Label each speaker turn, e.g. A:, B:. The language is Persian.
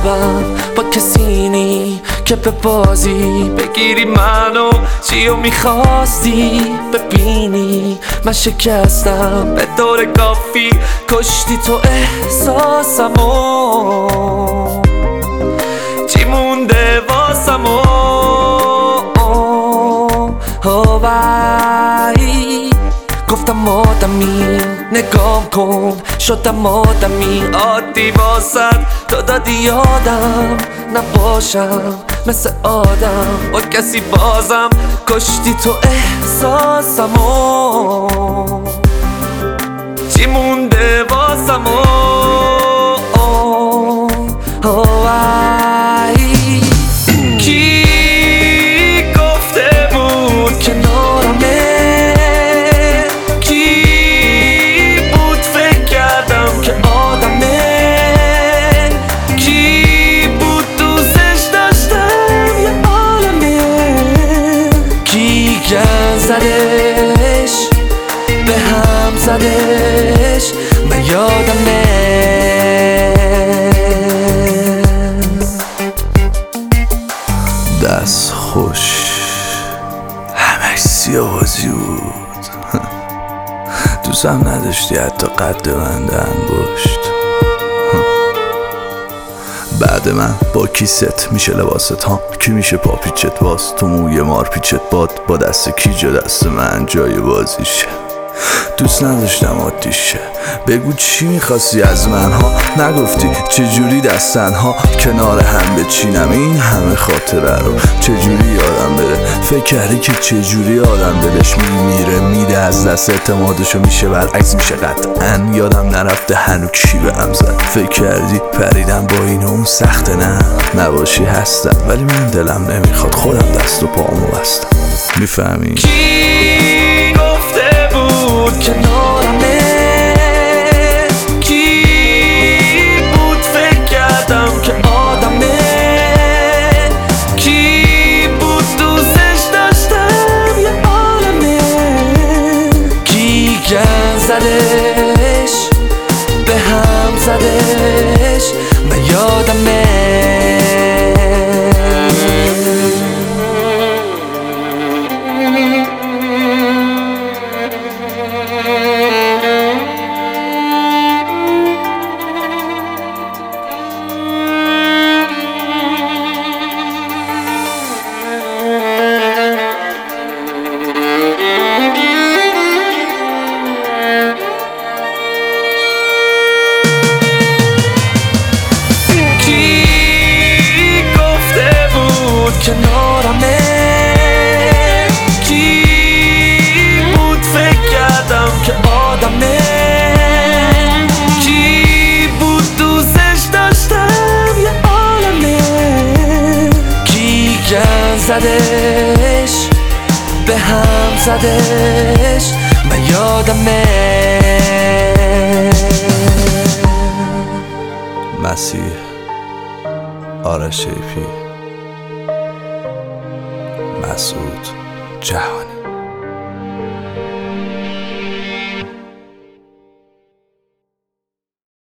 A: شبم با کسی نی که به بازی بگیری منو. چیو میخواستی ببینی من شکستم به دور کافی، کشتی تو احساسمو. چی مونده واسمو؟ گفتم آدمی نگام کن، شدم آدمی عادی واسد. تو دادی یادم نباشم مثل آدم با کسی بازم، کشتی تو احساسمو. چی مونده واسمو؟ کی گفته بود کنارمه؟ زدش به هم زدش من یادمه.
B: دست خوش همش سیاوازی بود. دوستم نداشتی حتی قد من انگشت. بعد من با کی ست میشه لباست ها؟ کی میشه پا پیچت باز؟ تو موی مار پیچت باد با دست کی جا دست من جای بازیشه؟ دوست نداشتم عادیشه. بگو چی میخواستی از من ها؟ نگفتی چجوری دستن ها کنار هم بچینم این همه خاطره رو؟ چجوری یادم بره؟ فکر کردی که چجوری آدم دلش میمیره میده از دست اعتمادشو میشه برعکس میشه؟ قطعا یادم نرفته هنو کی به هم زد. فکر کردی پریدم با این اون سخته؟ نه نباشی هستم ولی من دلم نمیخواد خودم دست و پامو بستم. میفهمی؟
A: کی گفته بود کنارمه؟ کی بود فکر کردم که آدمه؟ کی بود دوستش داشتم یه عالمه؟ کی گن زدش به هم زدش من یادمه. کنارمه؟ کی بود فکر کردم که آدمه؟ کی بود دوستش داشتم یه عالمه؟ کی گن زدش به هم زدش من یادمه.
B: مسیح آرش شیپی، مسعود جهانی.